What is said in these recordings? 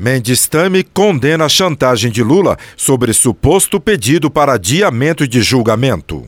Mendes Tame condena a chantagem de Lula sobre suposto pedido para adiamento de julgamento.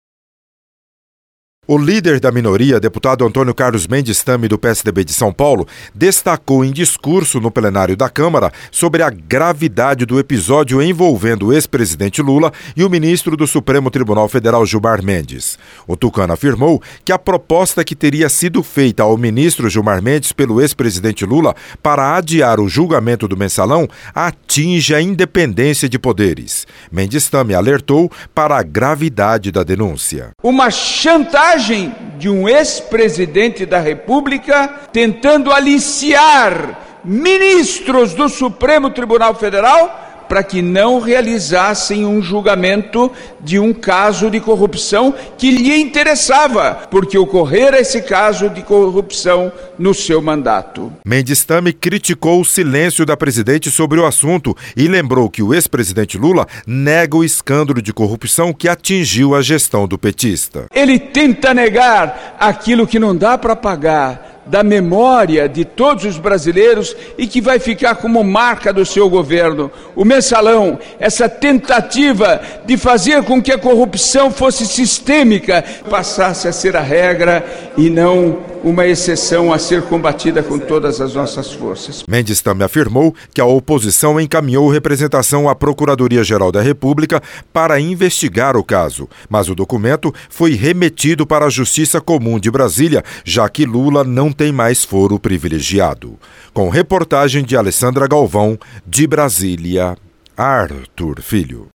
O líder da minoria, deputado Antônio Carlos Mendes Tame, do PSDB de São Paulo, destacou em discurso no plenário da Câmara sobre a gravidade do episódio envolvendo o ex-presidente Lula e o ministro do Supremo Tribunal Federal, Gilmar Mendes. O tucano afirmou que a proposta que teria sido feita ao ministro Gilmar Mendes pelo ex-presidente Lula para adiar o julgamento do mensalão atinge a independência de poderes. Mendes Tame alertou para a gravidade da denúncia. Uma chantagem de um ex-presidente da República tentando aliciar ministros do Supremo Tribunal Federal para que não realizassem um julgamento de um caso de corrupção que lhe interessava, porque ocorrera esse caso de corrupção no seu mandato. Mendes Tame criticou o silêncio da presidente sobre o assunto e lembrou que o ex-presidente Lula nega o escândalo de corrupção que atingiu a gestão do petista. Ele tenta negar aquilo que não dá para pagar da memória de todos os brasileiros e que vai ficar como marca do seu governo. O mensalão, essa tentativa de fazer com que a corrupção fosse sistêmica, passasse a ser a regra e não uma exceção a ser combatida com todas as nossas forças. Mendes Tame afirmou que a oposição encaminhou representação à Procuradoria-Geral da República para investigar o caso, mas o documento foi remetido para a Justiça Comum de Brasília, já que Lula não tem mais foro privilegiado. Com reportagem de Alessandra Galvão, de Brasília, Arthur Filho.